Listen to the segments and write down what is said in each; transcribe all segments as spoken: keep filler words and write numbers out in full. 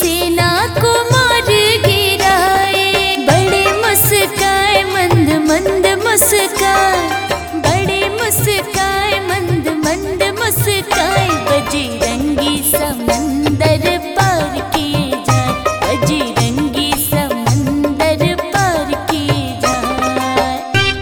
सेना को मार गिराए। बड़े मुस्काए मंद मंद मुस्काए, बड़े मुस्काए मंद मंद मुस्काए। बजरंगी समंदर पार किए जाए, बजरंगी समंदर पार किए जाए।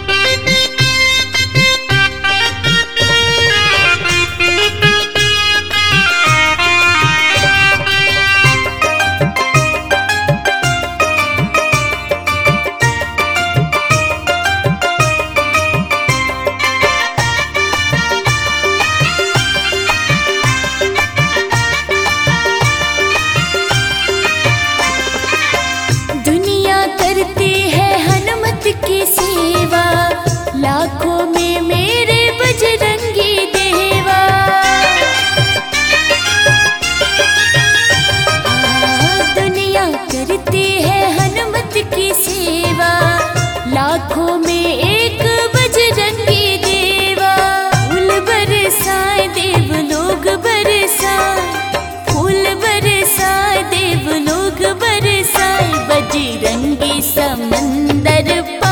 करती है हनुमत की सेवा, लाखों में मेरे बजरंगी देवा। दुनिया करती है हनुमत की सेवा, लाखों में एक बजरंगी देवा। फूल बरसाए देव लोग बरसाए, फूल बरसाए देव लोग बरसाए। बजरंगी समंदर